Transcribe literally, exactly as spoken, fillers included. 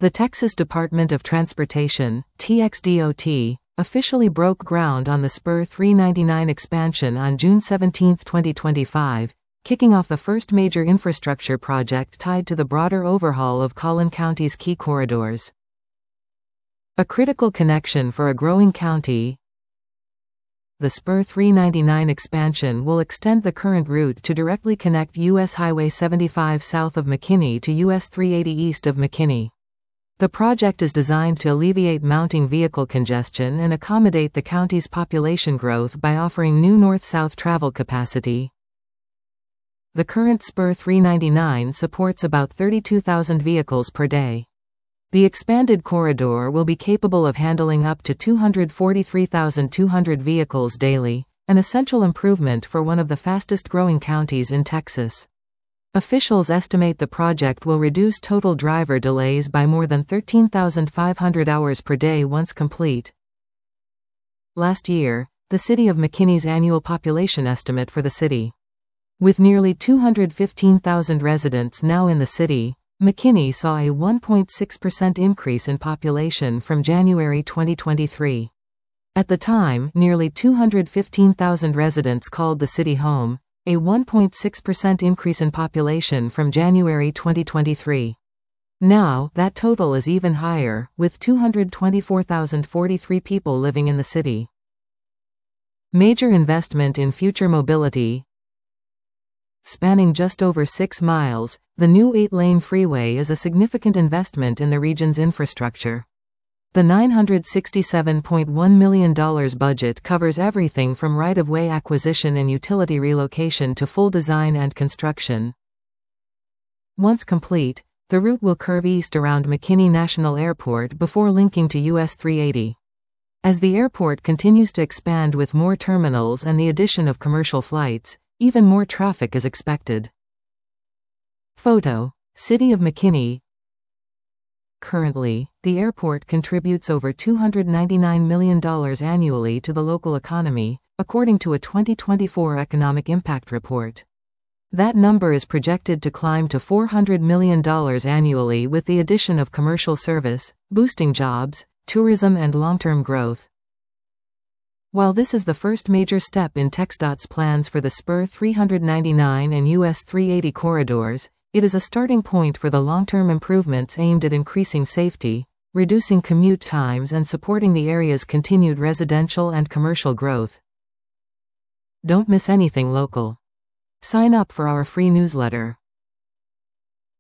The Texas Department of Transportation, T X D O T, officially broke ground on the Spur three ninety-nine expansion on June seventeenth, twenty twenty-five, kicking off the first major infrastructure project tied to the broader overhaul of Collin County's key corridors. A critical connection for a growing county, the Spur three ninety-nine expansion will extend the current route to directly connect U S Highway seventy-five south of McKinney to U S three eighty east of McKinney. The project is designed to alleviate mounting vehicle congestion and accommodate the county's population growth by offering new north-south travel capacity. The current Spur three ninety-nine supports about thirty-two thousand vehicles per day. The expanded corridor will be capable of handling up to two hundred forty-three thousand two hundred vehicles daily, an essential improvement for one of the fastest-growing counties in Texas. Officials estimate the project will reduce total driver delays by more than thirteen thousand five hundred hours per day once complete. Last year, the city of McKinney's annual population estimate for the city. With nearly two hundred fifteen thousand residents now in the city, McKinney saw a one point six percent increase in population from January twenty twenty-three. At the time, nearly two hundred fifteen thousand residents called the city home, a one point six percent increase in population from January twenty twenty-three. Now, that total is even higher, with two hundred twenty-four thousand forty-three people living in the city. Major investment in future mobility. Spanning just over six miles, the new eight-lane freeway is a significant investment in the region's infrastructure. The nine hundred sixty-seven point one million dollars budget covers everything from right-of-way acquisition and utility relocation to full design and construction. Once complete, the route will curve east around McKinney National Airport before linking to U S three eighty. As the airport continues to expand with more terminals and the addition of commercial flights, even more traffic is expected. Photo: City of McKinney. Currently, the airport contributes over two hundred ninety-nine million dollars annually to the local economy, according to a twenty twenty-four Economic Impact Report. That number is projected to climb to four hundred million dollars annually with the addition of commercial service, boosting jobs, tourism and long-term growth. While this is the first major step in TxDOT's plans for the Spur three ninety-nine and U S three eighty corridors, it is a starting point for the long-term improvements aimed at increasing safety, reducing commute times and supporting the area's continued residential and commercial growth. Don't miss anything local. Sign up for our free newsletter.